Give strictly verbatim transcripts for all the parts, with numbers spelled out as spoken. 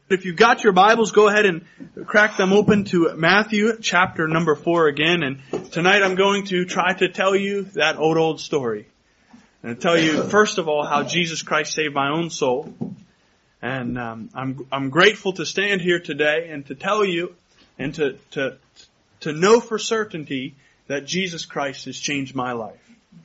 If you've got your Bibles, go ahead and crack them open to Matthew chapter number four again. And tonight I'm going to try to tell you that old, old story. And I'll tell you, first of all, how Jesus Christ saved my own soul. And um, I'm I'm grateful to stand here today and to tell you and to, to, to know for certainty that Jesus Christ has changed my life.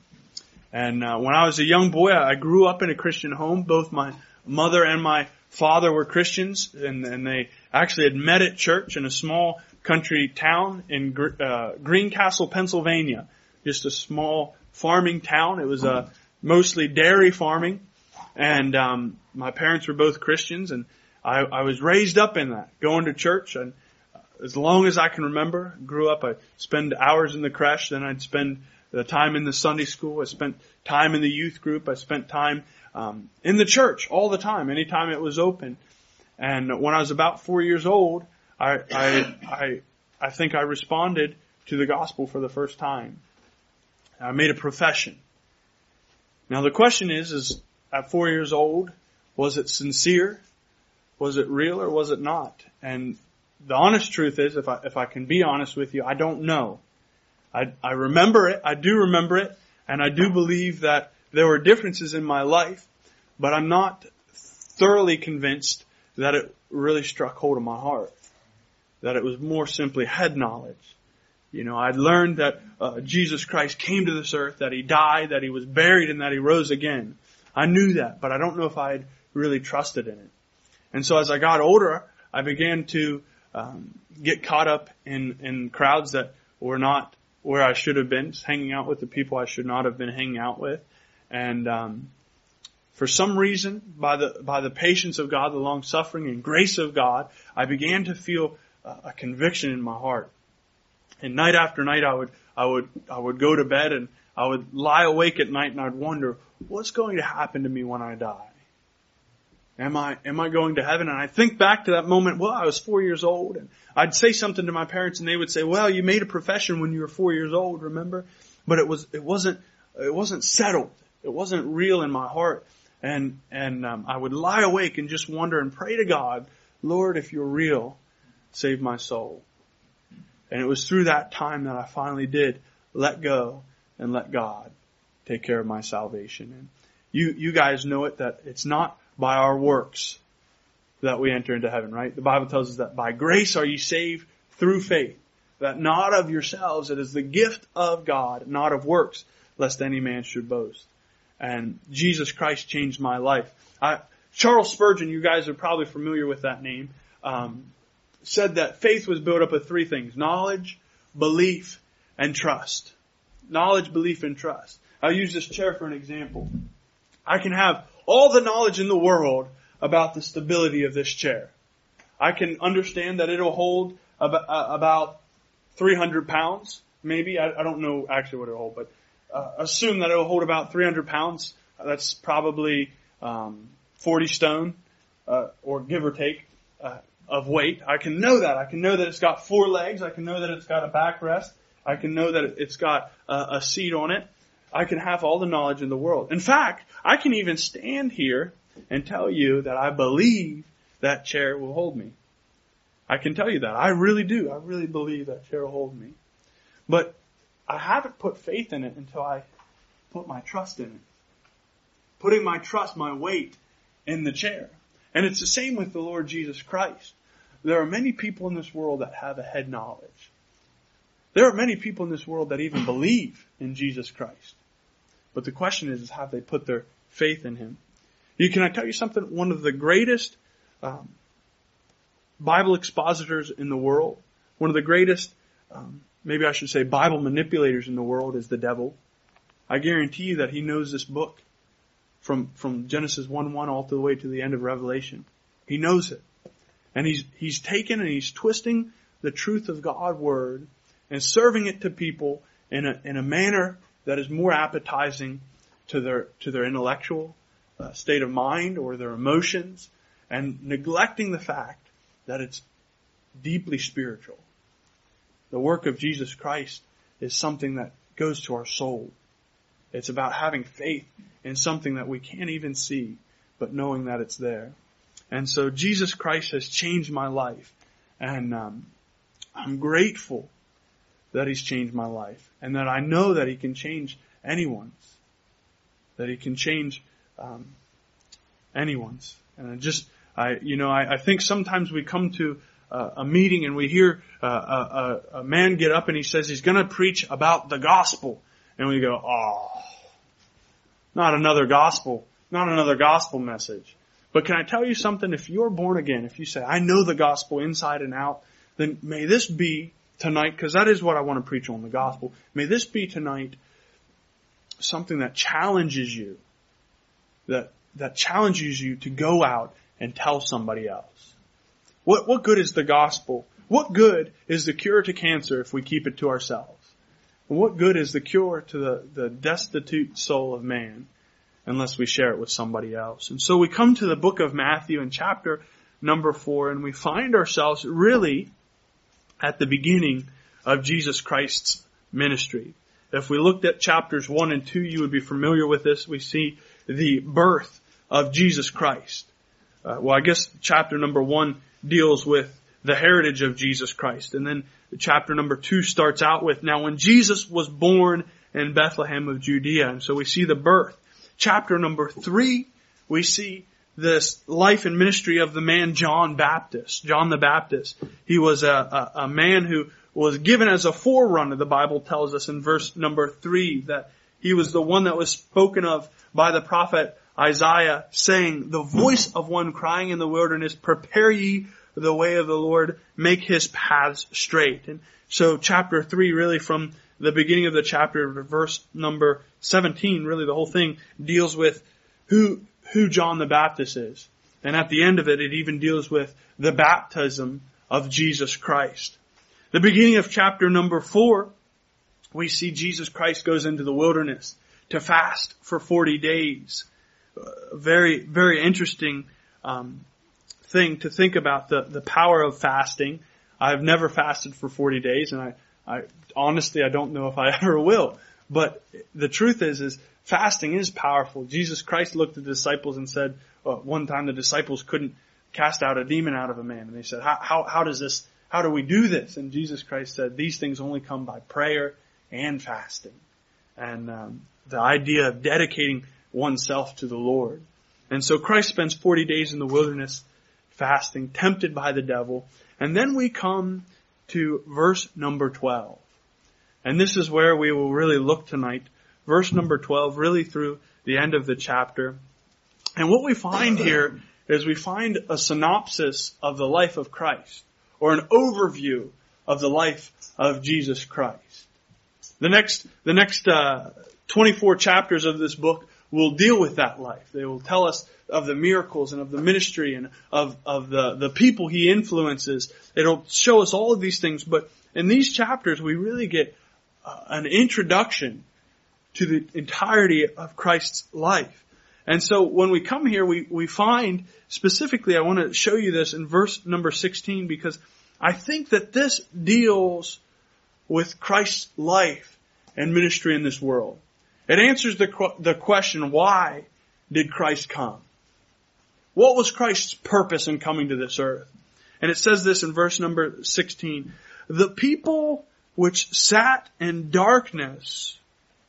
And uh, when I was a young boy, I grew up in a Christian home. Both my mother and my father were Christians, and, and they actually had met at church in a small country town in uh, Greencastle, Pennsylvania. Just a small farming town. It was uh, mostly dairy farming, and um, my parents were both Christians, and I, I was raised up in that, going to church. And as long as I can remember, grew up, I'd spend hours in the creche, then I'd spend the time in the Sunday school. I spent time in the youth group. I spent time Um, in the church all the time, anytime it was open. And when I was about four years old, I, I, I, I think I responded to the gospel for the first time. I made a profession. Now the question is, is at four years old, was it sincere? Was it real or was it not? And the honest truth is, if I, if I can be honest with you, I don't know. I, I remember it. I do remember it. And I do believe that there were differences in my life, but I'm not thoroughly convinced that it really struck hold of my heart. That it was more simply head knowledge. You know, I'd learned that uh, Jesus Christ came to this earth, that He died, that He was buried, and that He rose again. I knew that, but I don't know if I had really trusted in it. And so as I got older, I began to um, get caught up in, in crowds that were not where I should have been, hanging out with the people I should not have been hanging out with. And um, for some reason, by the by the patience of God, the long suffering and grace of God, I began to feel a, a conviction in my heart. And night after night, I would I would I would go to bed and I would lie awake at night and I'd wonder, what's going to happen to me when I die? Am I am I going to heaven? And I think back to that moment. Well, I was four years old, and I'd say something to my parents, and they would say, "Well, you made a profession when you were four years old, remember?" But it was it wasn't it wasn't settled. It wasn't real in my heart. And, and, um, I would lie awake and just wonder and pray to God, Lord, if you're real, save my soul. And it was through that time that I finally did let go and let God take care of my salvation. And you, you guys know it, that it's not by our works that we enter into heaven, right? The Bible tells us that by grace are ye saved through faith, that not of yourselves, it is the gift of God, not of works, lest any man should boast. And Jesus Christ changed my life. I, Charles Spurgeon, you guys are probably familiar with that name, um, said that faith was built up of three things: knowledge, belief, and trust. Knowledge, belief, and trust. I'll use this chair for an example. I can have all the knowledge in the world about the stability of this chair. I can understand that it'll hold about, uh, about three hundred pounds, maybe. I, I don't know actually what it'll hold, but Uh, assume that it will hold about three hundred pounds. That's probably um, forty stone, uh, or give or take, uh, of weight. I can know that. I can know that it's got four legs. I can know that it's got a backrest. I can know that it's got uh, a seat on it. I can have all the knowledge in the world. In fact, I can even stand here and tell you that I believe that chair will hold me. I can tell you that. I really do. I really believe that chair will hold me. But I haven't put faith in it until I put my trust in it. Putting my trust, my weight in the chair. And it's the same with the Lord Jesus Christ. There are many people in this world that have a head knowledge. There are many people in this world that even believe in Jesus Christ. But the question is, is have they put their faith in Him? You, can I tell you something? One of the greatest um, Bible expositors in the world, one of the greatest um, maybe I should say Bible manipulators in the world is the devil. I guarantee you that he knows this book from, from Genesis one one all the way to the end of Revelation. He knows it. And he's, he's taken and he's twisting the truth of God's Word and serving it to people in a, in a manner that is more appetizing to their, to their intellectual uh, state of mind or their emotions, and neglecting the fact that it's deeply spiritual. The work of Jesus Christ is something that goes to our soul. It's about having faith in something that we can't even see, but knowing that it's there. And so Jesus Christ has changed my life. And um, I'm grateful that He's changed my life. And that I know that He can change anyone's. That He can change um, anyone's. And I just, I, you know, I, I think sometimes we come to uh, a meeting and we hear uh, a, a, a man get up and he says he's going to preach about the gospel. And we go, oh, not another gospel, not another gospel message. But can I tell you something? If you're born again, if you say, I know the gospel inside and out, then may this be tonight, because that is what I want to preach on, the gospel. May this be tonight something that challenges you, that that challenges you to go out and tell somebody else. What what good is the gospel? What good is the cure to cancer if we keep it to ourselves? And what good is the cure to the, the destitute soul of man unless we share it with somebody else? And so we come to the book of Matthew in chapter number four, and we find ourselves really at the beginning of Jesus Christ's ministry. If we looked at chapters one and two, you would be familiar with this. We see the birth of Jesus Christ. Uh, well, I guess chapter number one deals with the heritage of Jesus Christ. And then chapter number two starts out with, now when Jesus was born in Bethlehem of Judea. And so we see the birth. Chapter number three, we see this life and ministry of the man John Baptist, John the Baptist. He was a, a, a man who was given as a forerunner. The Bible tells us in verse number three that he was the one that was spoken of by the prophet Isaiah, saying, the voice of one crying in the wilderness, prepare ye the way of the Lord, make His paths straight. And so chapter three, really from the beginning of the chapter, verse number seventeen, really the whole thing deals with who, who John the Baptist is. And at the end of it, it even deals with the baptism of Jesus Christ. The beginning of chapter number four, we see Jesus Christ goes into the wilderness to fast for forty days. Uh, very, very interesting um, thing to think about, the, the power of fasting. I've never fasted for forty days, and I, I honestly, I don't know if I ever will. But the truth is, is fasting is powerful. Jesus Christ looked at the disciples and said, uh, one time the disciples couldn't cast out a demon out of a man. And they said, how, how, how does this, how do we do this? And Jesus Christ said, these things only come by prayer and fasting. And um, the idea of dedicating oneself to the Lord. And so Christ spends forty days in the wilderness fasting, tempted by the devil. And then we come to verse number twelve. And this is where we will really look tonight. Verse number twelve, really through the end of the chapter. And what we find here is we find a synopsis of the life of Christ, or an overview of the life of Jesus Christ. The next, the next uh, twenty-four chapters of this book will deal with that life. They will tell us of the miracles and of the ministry and of, of the, the people He influences. It'll show us all of these things. But in these chapters, we really get uh, an introduction to the entirety of Christ's life. And so when we come here, we, we find specifically, I want to show you this in verse number sixteen, because I think that this deals with Christ's life and ministry in this world. It answers the, the question, why did Christ come? What was Christ's purpose in coming to this earth? And it says this in verse number sixteen. The people which sat in darkness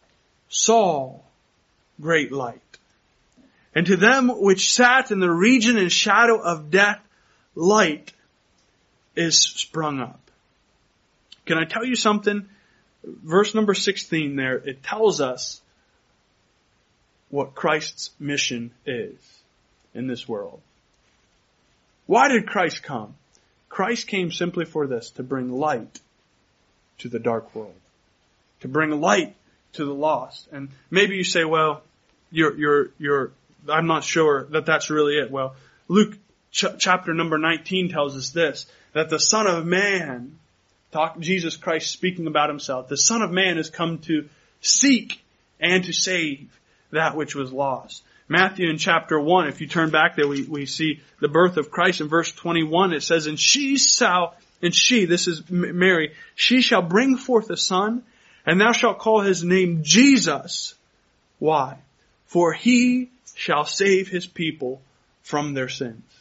saw great light. And to them which sat in the region and shadow of death, light is sprung up. Can I tell you something? Verse number sixteen there, it tells us what Christ's mission is in this world. Why did Christ come? Christ came simply for this, to bring light to the dark world. To bring light to the lost. And maybe you say, well, you're, you're, you're, I'm not sure that that's really it. Well, Luke ch- chapter number nineteen tells us this, that the Son of Man, talk, Jesus Christ speaking about Himself, the Son of Man has come to seek and to save that which was lost. Matthew in chapter one, if you turn back there, we, we see the birth of Christ in verse twenty-one. It says, and she shall, and she, this is Mary, she shall bring forth a son, and thou shalt call His name Jesus. Why? For He shall save His people from their sins.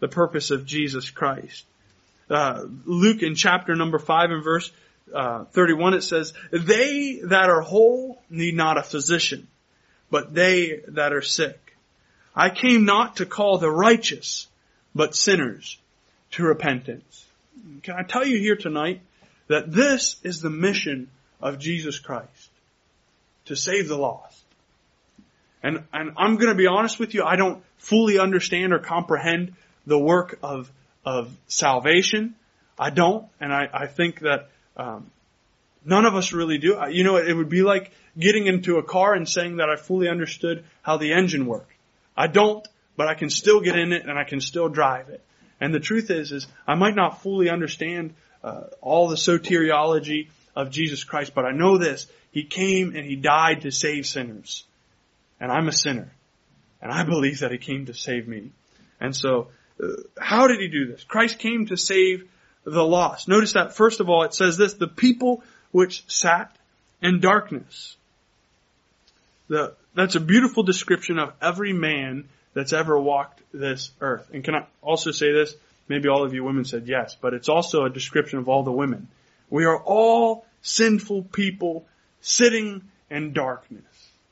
the purpose of Jesus Christ. Uh, Luke in chapter number five and verse uh, thirty-one, it says, "They that are whole need not a physician, but they that are sick. I came not to call the righteous, but sinners to repentance." Can I tell you here tonight that this is the mission of Jesus Christ, to save the lost. And, and I'm going to be honest with you, I don't fully understand or comprehend the work of, of salvation. I don't, and I, I think that um, none of us really do. You know, it would be like getting into a car and saying that I fully understood how the engine worked. I don't, but I can still get in it and I can still drive it. And the truth is, is I might not fully understand uh, all the soteriology of Jesus Christ, but I know this: He came and He died to save sinners. And I'm a sinner. And I believe that He came to save me. And so, uh, how did He do this? Christ came to save the lost. Notice that, first of all, it says this: the people which sat in darkness. The, that's a beautiful description of every man that's ever walked this earth. And can I also say this? Maybe all of you women said yes, but it's also a description of all the women. We are all sinful people sitting in darkness.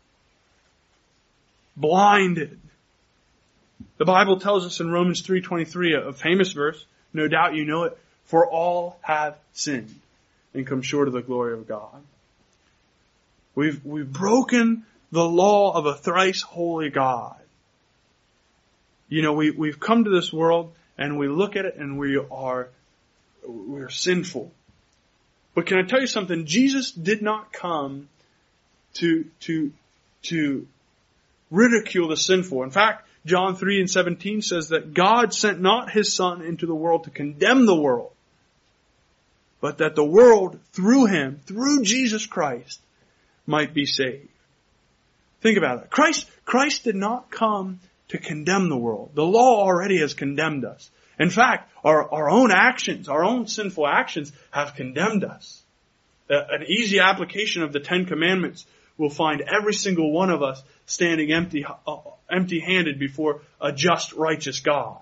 Blinded. The Bible tells us in Romans three twenty-three, a famous verse, no doubt you know it, "For all have sinned and come short of the glory of God." We've, we've broken the law of a thrice holy God. You know, we, we've come to this world and we look at it and we are, we're sinful. But can I tell you something? Jesus did not come to, to, to ridicule the sinful. In fact, John three and seventeen says that God sent not His Son into the world to condemn the world, but that the world through Him, through Jesus Christ, might be saved. Think about it. Christ, Christ did not come to condemn the world. The law already has condemned us. In fact, our, our own actions, our own sinful actions have condemned us. Uh, an easy application of the Ten Commandments will find every single one of us standing empty, uh, empty-handed before a just, righteous God.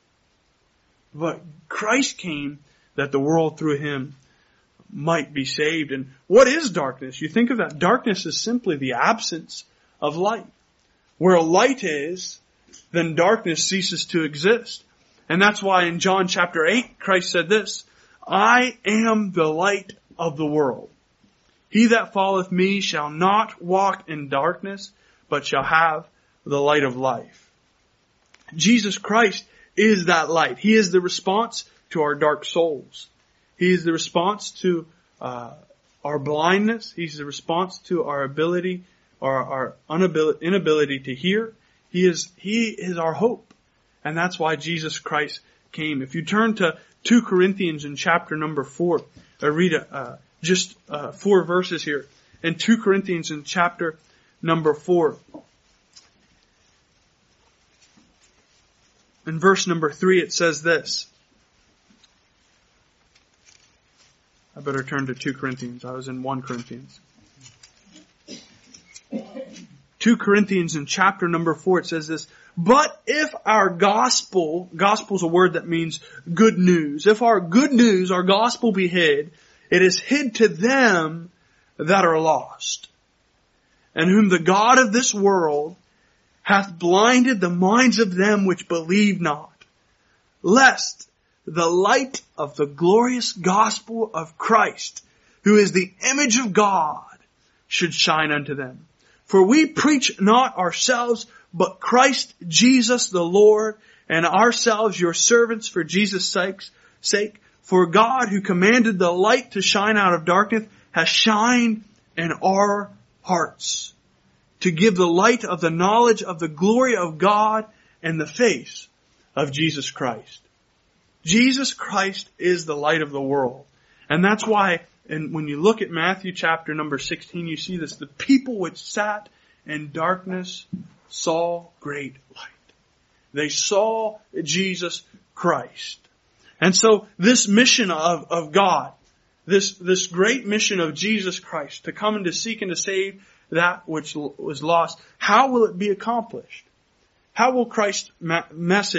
But Christ came that the world through Him might be saved. And what is darkness? You think of that. Darkness is simply the absence of light. Where light is, then darkness ceases to exist. And that's why in John chapter eight, Christ said this: "I am the light of the world. He that followeth me shall not walk in darkness, but shall have the light of life." Jesus Christ is that light. He is the response to our dark souls. He is the response to uh, our blindness. He's the response to our ability, our, our unability, inability to hear. He is, He is our hope. And that's why Jesus Christ came. If you turn to Second Corinthians in chapter number four, I read uh, just uh, four verses here. In Second Corinthians in chapter number four, in verse number three, it says this. I better turn to Second Corinthians. I was in First Corinthians. Second Corinthians in chapter number four, it says this: "But if our gospel," gospel is a word that means good news. "If our good news, our gospel be hid, it is hid to them that are lost, and whom the God of this world hath blinded the minds of them which believe not, lest the light of the glorious gospel of Christ, who is the image of God, should shine unto them. For we preach not ourselves, but Christ Jesus the Lord, and ourselves your servants for Jesus' sake. For God, who commanded the light to shine out of darkness, has shined in our hearts, to give the light of the knowledge of the glory of God in the face of Jesus Christ." Jesus Christ is the light of the world. And that's why, and when you look at Matthew chapter number sixteen, you see this: "The people which sat in darkness saw great light." They saw Jesus Christ. And so this mission of, of God, this, this great mission of Jesus Christ to come and to seek and to save that which was lost, how will it be accomplished? How will Christ's ma- message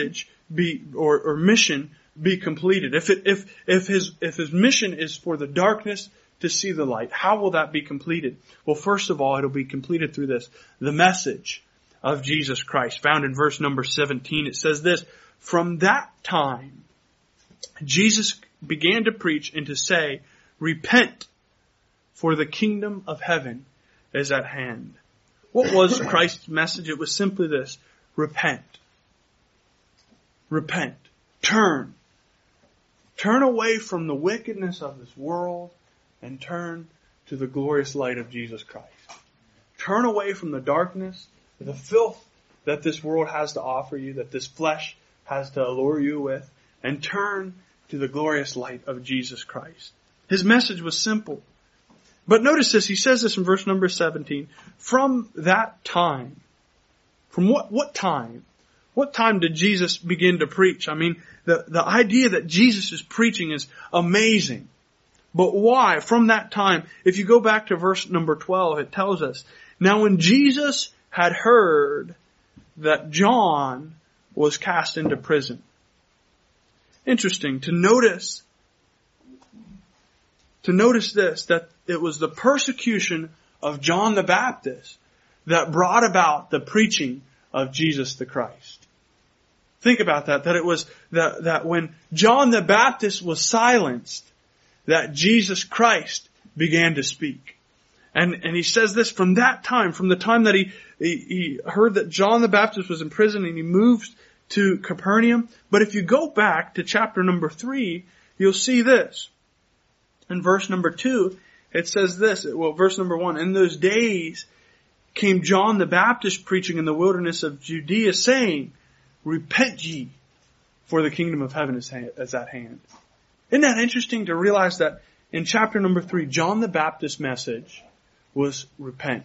be, or, or mission be completed? If it, if, if his, if his mission is for the darkness to see the light, how will that be completed? Well, first of all, it'll be completed through this, the message of Jesus Christ. Found in verse number seventeen, it says this, from that time, Jesus began to preach and to say, repent, for the kingdom of heaven is at hand. What was Christ's message? It was simply this, repent. Repent. Turn. Turn away from the wickedness of this world and turn to the glorious light of Jesus Christ. Turn away from the darkness, the filth that this world has to offer you, that this flesh has to allure you with, and turn to the glorious light of Jesus Christ. His message was simple. But notice this, he says this in verse number seventeen. From that time, from what, what time? What time did Jesus begin to preach? I mean, the, the idea that Jesus is preaching is amazing. But why? From that time, if you go back to verse number twelve, it tells us, now when Jesus had heard that John was cast into prison. Interesting to notice, to notice this, that it was the persecution of John the Baptist that brought about the preaching of Jesus the Christ. Think about that, that it was that, that when John the Baptist was silenced, that Jesus Christ began to speak. And, and he says this from that time, from the time that he, he, he heard that John the Baptist was in prison and he moved to Capernaum. But if you go back to chapter number three, you'll see this. In verse number two, it says this, well, verse number one, in those days came John the Baptist preaching in the wilderness of Judea, saying, repent ye, for the kingdom of heaven is at hand. Isn't that interesting to realize that in chapter number three, John the Baptist's message was repent.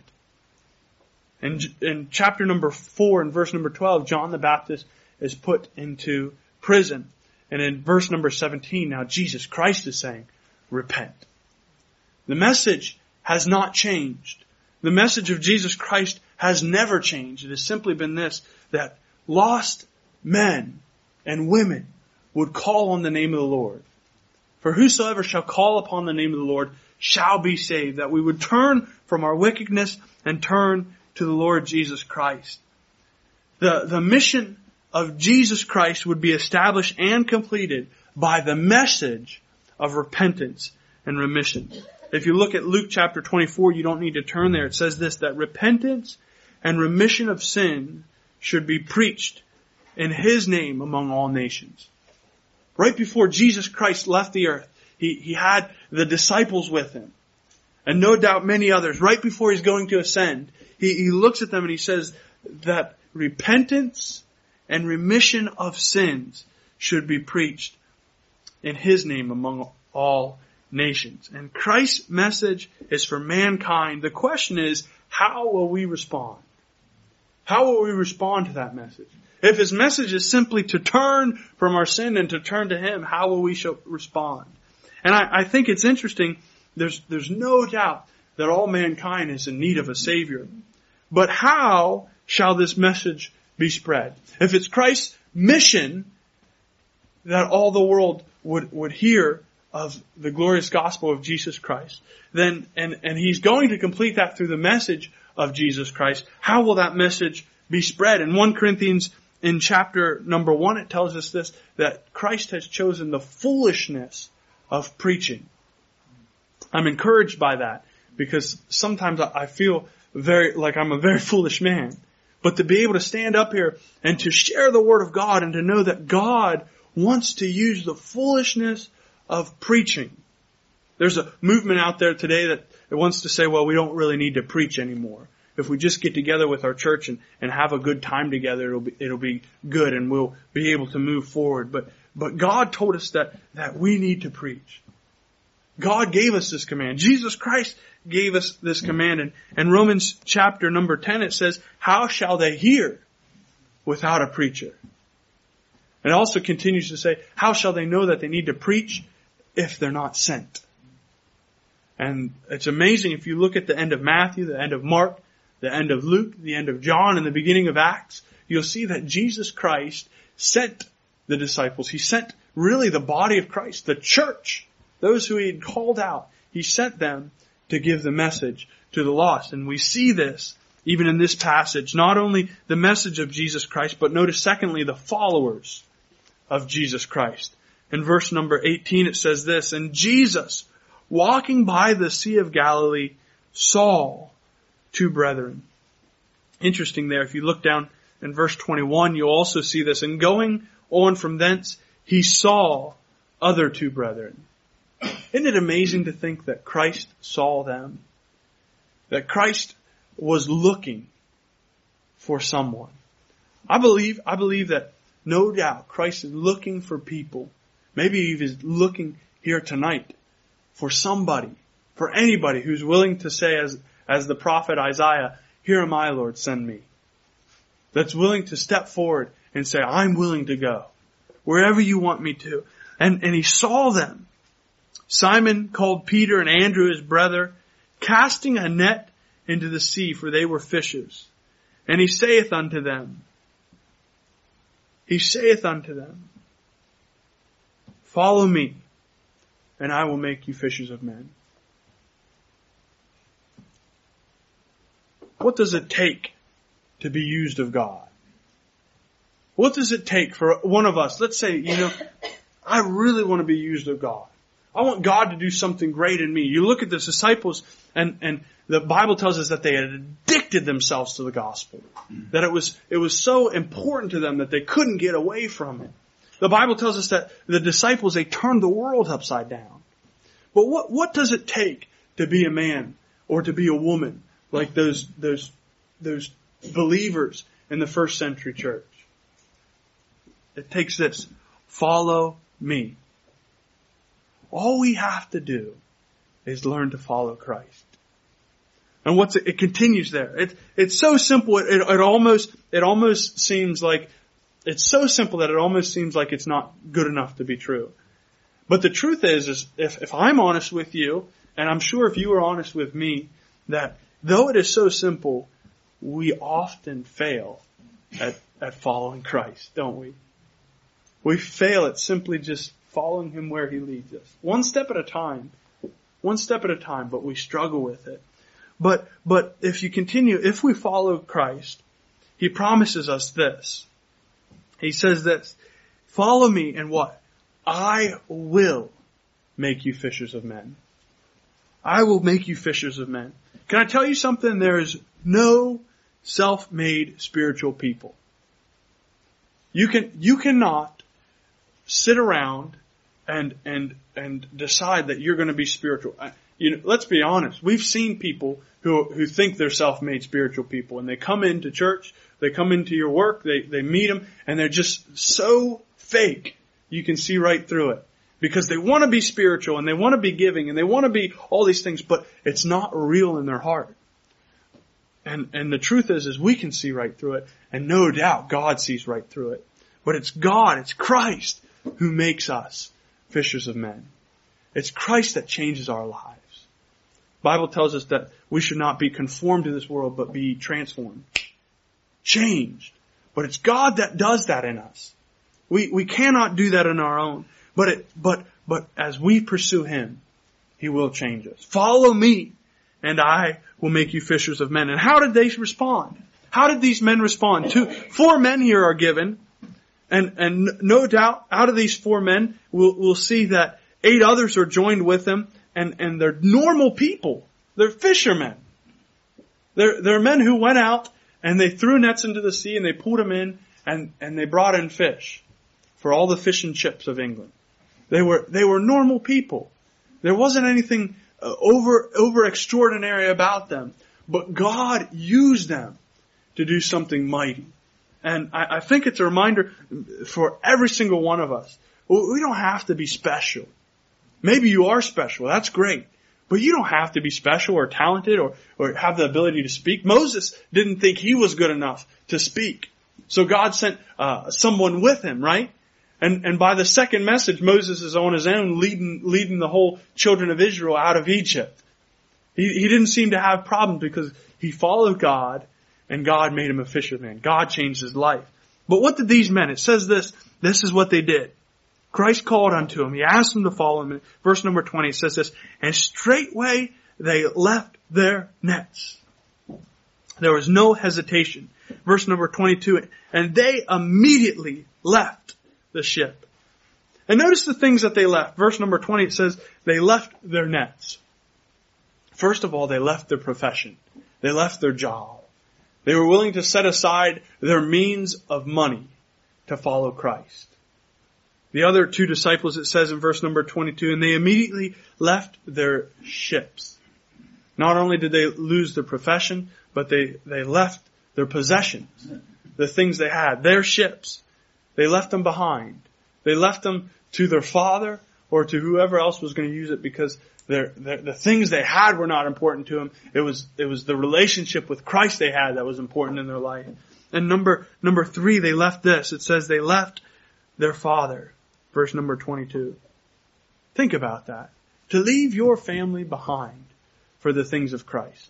And in chapter number four and verse number twelve, John the Baptist is put into prison. And in verse number seventeen, now Jesus Christ is saying, repent. The message has not changed. The message of Jesus Christ has never changed. It has simply been this, that lost men and women would call on the name of the Lord. For whosoever shall call upon the name of the Lord shall be saved. That we would turn from our wickedness and turn to the Lord Jesus Christ. The, the mission of Jesus Christ would be established and completed by the message of repentance and remission. If you look at Luke chapter twenty-four, you don't need to turn there. It says this, that repentance and remission of sin should be preached in His name among all nations. Right before Jesus Christ left the earth, He, he had the disciples with Him. And no doubt many others. Right before He's going to ascend, He, he looks at them and He says that repentance and remission of sins should be preached in His name among all nations. And Christ's message is for mankind. The question is, how will we respond? How will we respond to that message? If His message is simply to turn from our sin and to turn to Him, how will we show, respond? And I, I think it's interesting, there's, there's no doubt that all mankind is in need of a Savior. But how shall this message be spread? If it's Christ's mission that all the world would, would hear of the glorious gospel of Jesus Christ, then, and, and He's going to complete that through the message of Jesus Christ, how will that message be spread? In First Corinthians in chapter number one, it tells us this, that Christ has chosen the foolishness of preaching. I'm encouraged by that because sometimes I feel very, like I'm a very foolish man. But to be able to stand up here and to share the Word of God and to know that God wants to use the foolishness of preaching. There's a movement out there today that it wants to say, well, we don't really need to preach anymore. If we just get together with our church and, and have a good time together, it'll be, it'll be good and we'll be able to move forward. But, but God told us that, that we need to preach. God gave us this command. Jesus Christ gave us this command. And in Romans chapter number ten, it says, how shall they hear without a preacher? It also continues to say, how shall they know that they need to preach if they're not sent? And it's amazing if you look at the end of Matthew, the end of Mark, the end of Luke, the end of John, and the beginning of Acts, you'll see that Jesus Christ sent the disciples. He sent really the body of Christ, the church, those who he had called out. He sent them to give the message to the lost. And we see this even in this passage. Not only the message of Jesus Christ, but notice secondly, the followers of Jesus Christ. In verse number eighteen it says this, "And Jesus, walking by the Sea of Galilee, saw two brethren." Interesting there. If you look down in verse twenty-one, you'll also see this. "And going on from thence, he saw other two brethren." Isn't it amazing to think that Christ saw them? That Christ was looking for someone. I believe, I believe that no doubt Christ is looking for people. Maybe he is looking here tonight for somebody, for anybody who's willing to say as, as the prophet Isaiah, "Here am I, Lord, send me." That's willing to step forward and say, "I'm willing to go wherever you want me to." And, and he saw them. Simon called Peter and Andrew his brother, casting a net into the sea, for they were fishers. And he saith unto them, he saith unto them, "Follow me, and I will make you fishers of men." What does it take to be used of God? What does it take for one of us? Let's say, you know, I really want to be used of God. I want God to do something great in me. You look at the disciples, and, and the Bible tells us that they had addicted themselves to the gospel. That it was, it was so important to them that they couldn't get away from it. The Bible tells us that the disciples, they turned the world upside down. But what, what does it take to be a man or to be a woman like those, those, those believers in the first century church? It takes this: follow me. All we have to do is learn to follow Christ. And what's it, it continues there. It, it's so simple. It, it, it almost, it almost seems like, it's so simple that it almost seems like it's not good enough to be true. But the truth is, is if, if I'm honest with you, and I'm sure if you are honest with me, that though it is so simple, we often fail at, at following Christ, don't we? We fail at simply just following him where he leads us. One step at a time. One step at a time, but we struggle with it. But, but if you continue, if we follow Christ, he promises us this. He says this: "Follow me, and what? I will make you fishers of men." I will make you fishers of men. Can I tell you something? There is no self-made spiritual people. You can, you cannot sit around and, and, and decide that you're going to be spiritual. You know, let's be honest. We've seen people who, who think they're self-made spiritual people, and they come into church, they come into your work, they, they meet them, and they're just so fake. You can see right through it. Because they want to be spiritual, and they want to be giving, and they want to be all these things, but it's not real in their heart. And, and the truth is, is we can see right through it, and no doubt God sees right through it. But it's God, it's Christ who makes us fishers of men. It's Christ that changes our lives. The Bible tells us that we should not be conformed to this world, but be transformed. Changed. But it's God that does that in us. We, we cannot do that on our own. But it, but, but as we pursue him, he will change us. Follow me, and I will make you fishers of men. And how did they respond? How did these men respond? Two, four men here are given. And, and no doubt, out of these four men, we'll, we'll see that eight others are joined with them, and, and they're normal people. They're fishermen. They're, they're men who went out, and they threw nets into the sea, and they pulled them in, and, and they brought in fish for all the fish and chips of England. They were, they were normal people. There wasn't anything uh, over, over extraordinary about them, but God used them to do something mighty. And I, I think it's a reminder for every single one of us. We don't have to be special. Maybe you are special. That's great. But you don't have to be special or talented or, or have the ability to speak. Moses didn't think he was good enough to speak. So God sent uh, someone with him, right? And, and by the second message, Moses is on his own leading, leading the whole children of Israel out of Egypt. He, he didn't seem to have problems because he followed God, and God made him a fisherman. God changed his life. But what did these men? It says this, this is what they did. Christ called unto them. He asked them to follow him. Verse number twenty says this, and straightway they left their nets. There was no hesitation. Verse number twenty-two, and they immediately left the ship. And notice the things that they left. Verse number twenty, it says they left their nets. First of all, they left their profession. They left their job. They were willing to set aside their means of money to follow Christ. The other two disciples, it says in verse number twenty-two, and they immediately left their ships. Not only did they lose their profession, but they, they left their possessions, the things they had, their ships. They left them behind. They left them to their father or to whoever else was going to use it, because their, their, the things they had were not important to them. It was, it was the relationship with Christ they had that was important in their life. And number, number three, they left this. It says they left their father. Verse number twenty-two. Think about that. To leave your family behind for the things of Christ.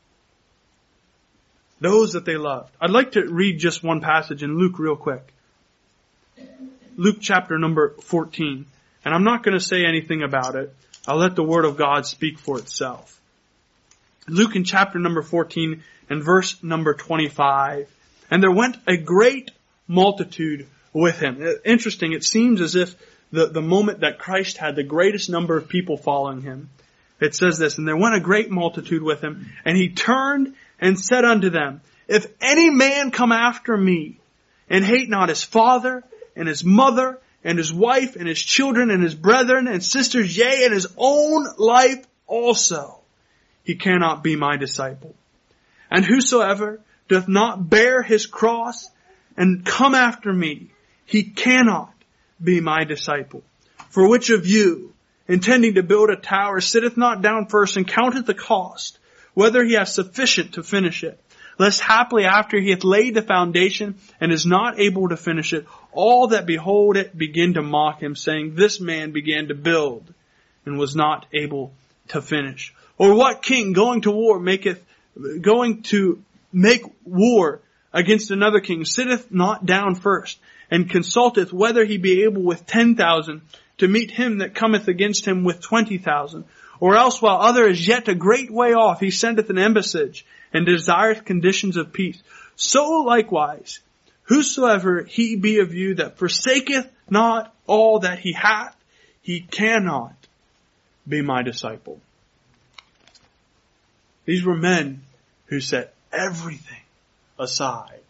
Those that they loved. I'd like to read just one passage in Luke real quick. Luke chapter number fourteen. And I'm not going to say anything about it. I'll let the Word of God speak for itself. Luke in chapter number fourteen and verse number twenty-five. And there went a great multitude with him. Interesting, it seems as if the, the moment that Christ had the greatest number of people following him, it says this, and there went a great multitude with him, and he turned and said unto them, if any man come after me, and hate not his father, and his mother, and his wife, and his children, and his brethren, and sisters, yea, and his own life also, he cannot be my disciple. And whosoever doth not bear his cross, and come after me, he cannot be my disciple. For which of you, intending to build a tower, sitteth not down first and counteth the cost, whether he has sufficient to finish it? Lest haply after he hath laid the foundation and is not able to finish it, all that behold it begin to mock him, saying, this man began to build and was not able to finish. Or what king going to war maketh, going to make war against another king, sitteth not down first, and consulteth whether he be able with ten thousand to meet him that cometh against him with twenty thousand? Or else while other is yet a great way off, he sendeth an embassage, and desireth conditions of peace. So likewise, whosoever he be of you that forsaketh not all that he hath, he cannot be my disciple. These were men who set everything aside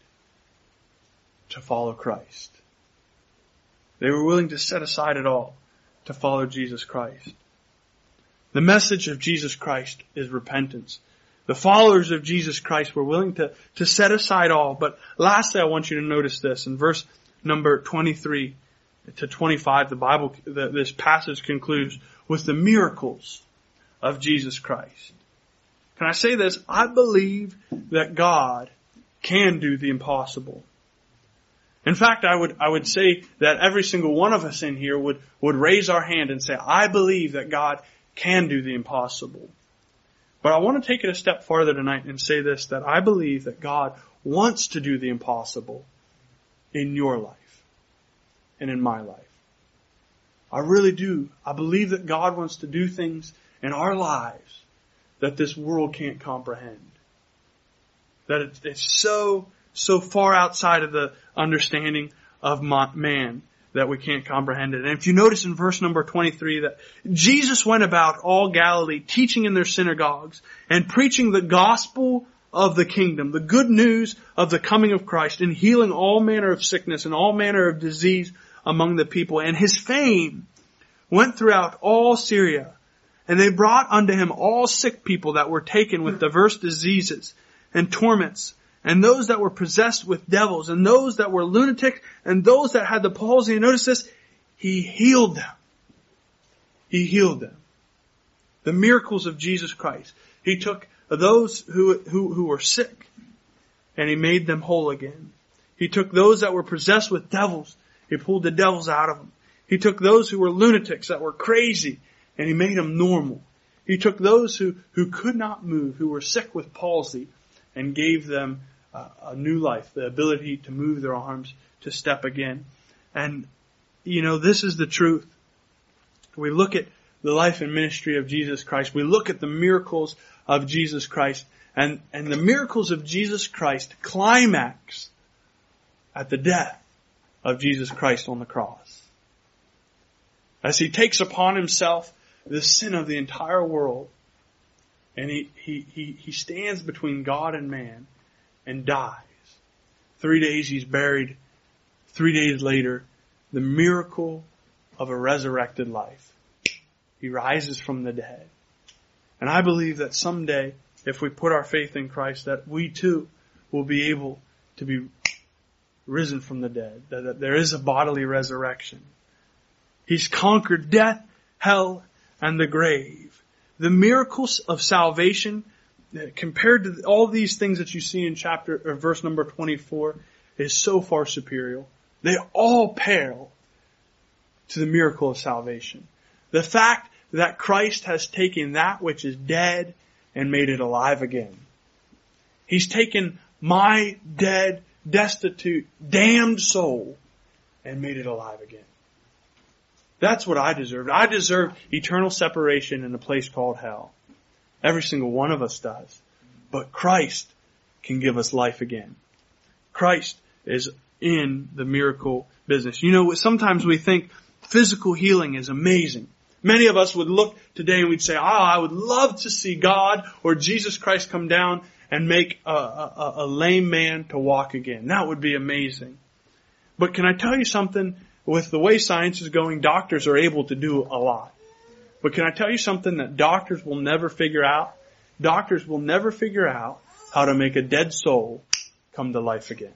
to follow Christ. They were willing to set aside it all to follow Jesus Christ. The message of Jesus Christ is repentance. The followers of Jesus Christ were willing to, to set aside all. But lastly, I want you to notice this. In verse number twenty-three to twenty-five, the Bible, the, this passage concludes with the miracles of Jesus Christ. Can I say this? I believe that God can do the impossible. In fact, I would, I would say that every single one of us in here would, would raise our hand and say, I believe that God can do the impossible. But I want to take it a step farther tonight and say this, that I believe that God wants to do the impossible in your life and in my life. I really do. I believe that God wants to do things in our lives that this world can't comprehend. That it's, it's so, so far outside of the understanding of man that we can't comprehend it. And if you notice in verse number twenty-three that Jesus went about all Galilee, teaching in their synagogues and preaching the gospel of the kingdom, the good news of the coming of Christ, and healing all manner of sickness and all manner of disease among the people. And his fame went throughout all Syria. And they brought unto him all sick people that were taken with diverse diseases and torments, and those that were possessed with devils, and those that were lunatics, and those that had the palsy. And notice this, he healed them. He healed them. The miracles of Jesus Christ. He took those who, who, who were sick, and he made them whole again. He took those that were possessed with devils. He pulled the devils out of them. He took those who were lunatics, that were crazy, and he made them normal. He took those who, who could not move, who were sick with palsy, and gave them uh, a new life, the ability to move their arms, to step again. And, you know, this is the truth. We look at the life and ministry of Jesus Christ. We look at the miracles of Jesus Christ. And, and the miracles of Jesus Christ climax at the death of Jesus Christ on the cross. As He takes upon Himself the sin of the entire world. And he, he, he, he stands between God and man and dies. Three days He's buried. Three days later, the miracle of a resurrected life. He rises from the dead. And I believe that someday, if we put our faith in Christ, that we too will be able to be risen from the dead. That, that there is a bodily resurrection. He's conquered death, hell, and the grave. The miracles of salvation, compared to all these things that you see in chapter or verse number twenty-four, is so far superior. They all pale to the miracle of salvation. The fact that Christ has taken that which is dead and made it alive again. He's taken my dead, destitute, damned soul and made it alive again. That's what I deserved. I deserved eternal separation in a place called hell. Every single one of us does. But Christ can give us life again. Christ is in the miracle business. You know, sometimes we think physical healing is amazing. Many of us would look today and we'd say, oh, I would love to see God or Jesus Christ come down and make a, a, a lame man to walk again. That would be amazing. But can I tell you something? With the way science is going, doctors are able to do a lot. But can I tell you something that doctors will never figure out? Doctors will never figure out how to make a dead soul come to life again.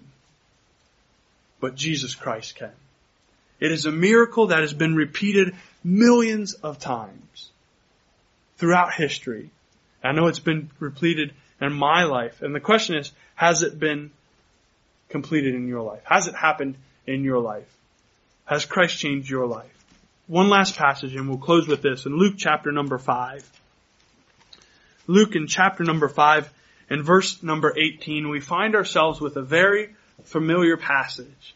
But Jesus Christ can. It is a miracle that has been repeated millions of times throughout history. I know it's been repeated in my life. And the question is, has it been completed in your life? Has it happened in your life? Has Christ changed your life? One last passage and we'll close with this. In Luke chapter number five. Luke in chapter number five and verse number eighteen, we find ourselves with a very familiar passage.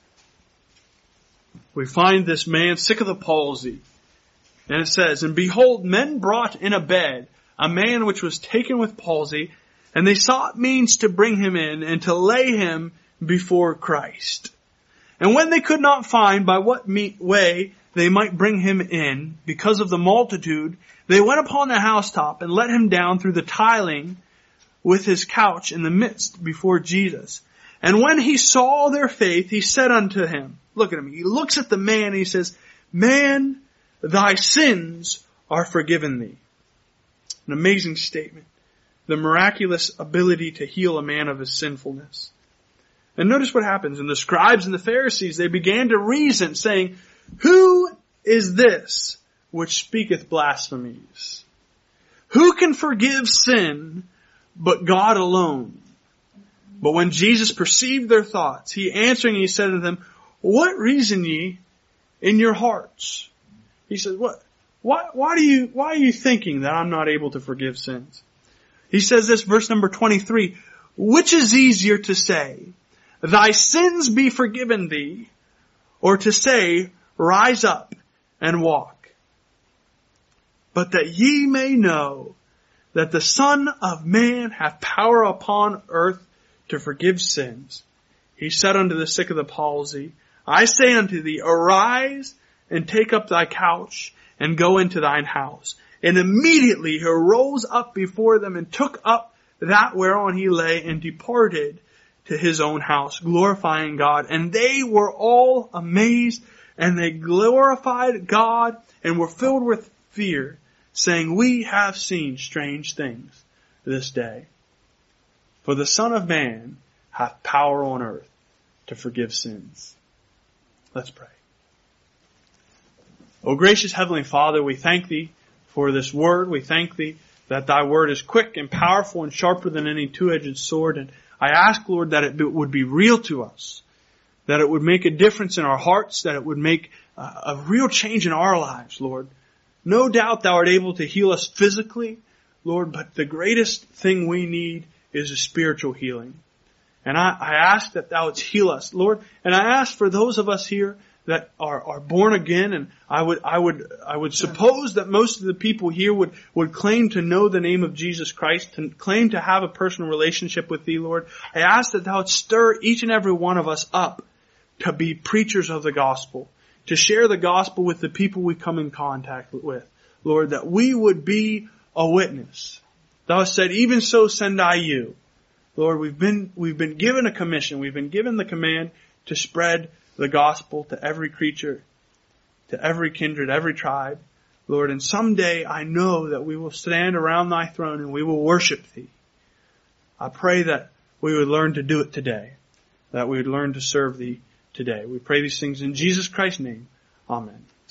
We find this man sick of the palsy. And it says, and behold, men brought in a bed a man which was taken with palsy, and they sought means to bring him in and to lay him before Christ. And when they could not find by what way they might bring him in, because of the multitude, they went upon the housetop and let him down through the tiling with his couch in the midst before Jesus. And when he saw their faith, he said unto him, look at him, he looks at the man and he says, man, thy sins are forgiven thee. An amazing statement. The miraculous ability to heal a man of his sinfulness. And notice what happens. And the scribes and the Pharisees, they began to reason, saying, who is this which speaketh blasphemies? Who can forgive sin but God alone? But when Jesus perceived their thoughts, he answering, he said to them, what reason ye in your hearts? He says, what, why, why do you, why are you thinking that I'm not able to forgive sins? He says this, verse number twenty-three, which is easier to say, thy sins be forgiven thee, or to say, rise up and walk. But that ye may know that the Son of Man hath power upon earth to forgive sins. He said unto the sick of the palsy, I say unto thee, arise and take up thy couch and go into thine house. And immediately he rose up before them and took up that whereon he lay and departed to his own house, glorifying God. And they were all amazed, and they glorified God and were filled with fear, saying, we have seen strange things this day. For the Son of Man hath power on earth to forgive sins. Let's pray. O gracious Heavenly Father, we thank Thee for this word. We thank Thee that Thy word is quick and powerful and sharper than any two-edged sword. And I ask, Lord, that it would be real to us, that it would make a difference in our hearts, that it would make a real change in our lives, Lord. No doubt Thou art able to heal us physically, Lord, but the greatest thing we need is a spiritual healing. And I, I ask that thou wouldst heal us, Lord. And I ask for those of us here that are, are born again, and I would, I would, I would suppose that most of the people here would, would claim to know the name of Jesus Christ, to claim to have a personal relationship with thee, Lord. I ask that thou would stir each and every one of us up to be preachers of the gospel, to share the gospel with the people we come in contact with, Lord, that we would be a witness. Thou hast said, even so send I you. Lord, we've been, we've been given a commission, we've been given the command to spread the gospel to every creature, to every kindred, every tribe, Lord. And someday I know that we will stand around thy throne and we will worship thee. I pray that we would learn to do it today, that we would learn to serve thee today. We pray these things in Jesus Christ's name. Amen.